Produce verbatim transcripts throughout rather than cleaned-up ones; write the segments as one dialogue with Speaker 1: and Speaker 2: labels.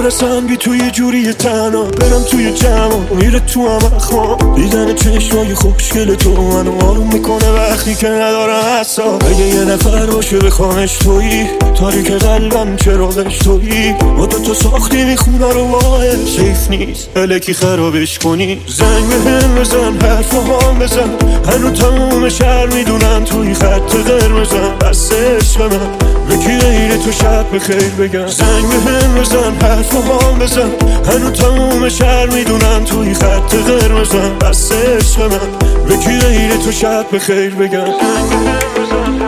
Speaker 1: برسم بی تو یه جوری تنها برم توی جمع میره تو هم اخوام دیدن چشمای خوشگل تو منو آروم میکنه وقتی که ندارم حساب اگه یه نفر باشه بخوامش تویی تاریک قلبم چراغش تویی با تو تو ساختی میخونه رو باید سیف نیست الکی خرابش کنی زنگ به هم بزن حرف هم بزن هنو تموم شهر میدونن توی خط قرمزم بس عشق من بکی غیر تو شب بخیر بگم زنگ به هم بزن حرف هم بزن هنو تموم شهر میدونن توی خط قرمزم بس عشق من بکی غیر تو شب بخیر بگم زنگ به هم بزن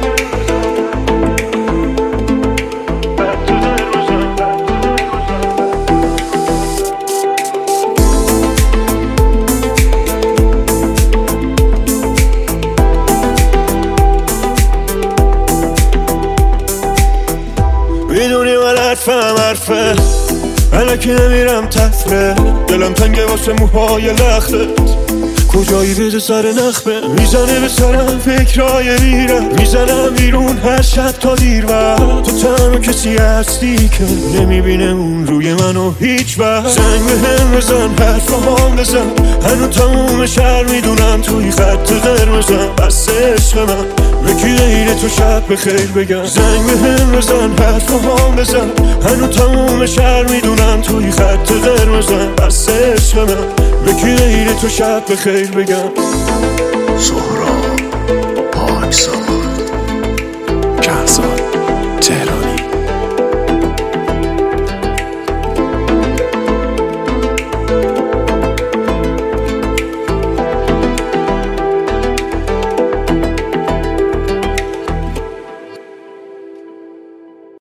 Speaker 1: میدونی من حرفم حرفه الکی نمیرم تفره دلم تنگه واسه موهای لختت کجایی بده سر نخمه میزنه به سرم فکرهای میرم میزنم بیرون هر شب تا دیر وقت تو تنها کسی هستی که نمیبینه اون روی منو هیچ وقت زنگ به هم بزن حرف هم بزن هنو تموم شهر میدونم توی خط قرمزم بس عشق من بکی غیر تو شب بخیر بگم زنگ به هم بزن حرف هم بزن هنو تموم شهر میدونم توی خط قرمزم بس عشق من بکی غیر تو شب بخیر بگم
Speaker 2: سهراب پاکزاد کهزاد تهران